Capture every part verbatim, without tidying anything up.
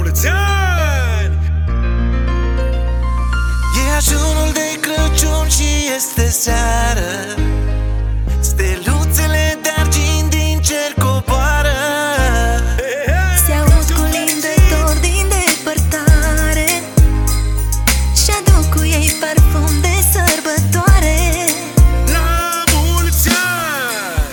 mulți ani! E ajunul de Crăciun și este seară, steluțele de argint din cer coboară. Se aud colindători din depărtare și aduc cu ei parfum de sărbătoare. La mulți ani!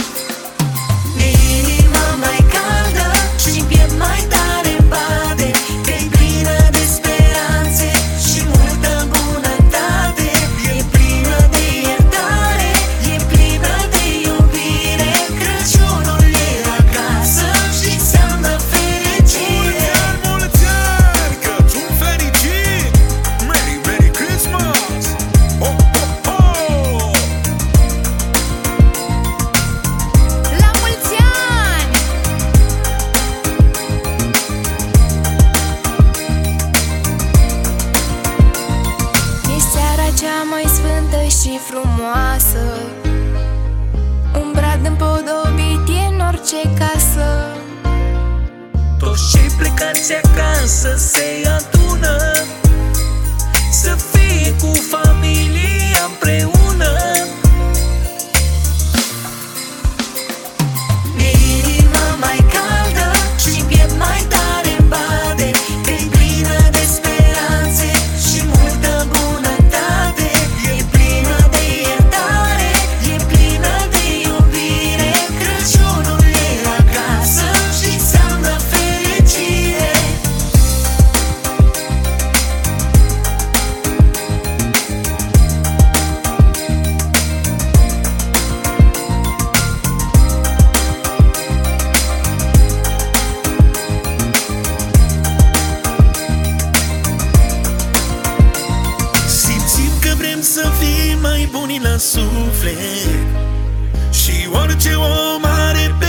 Inima mai caldă și piept mai tare bate, că-i plină de speranțe și multă bunătate. E plină de iertare, e plină de iubire. Crăciunul e acasă și înseamnă fericire. Mulți ani! Crăciun fericit! Merry, Merry Christmas! Ho, ho, ho! La mulți ani! E seara cea mai sfântă și frumoasă, un brad împodobit e în orice casă. Toți cei plecați acasă se adună, să fie cu familia împreună. Inima mai caldă și piept mai tare bate, că-i plină de speranțe și multă bunătate. E plină de iertare, e plină de iubire. Crăciunul e acasă și înseamnă fericire. Simțim că vrem să fim mai buni la suflet și orice om are pe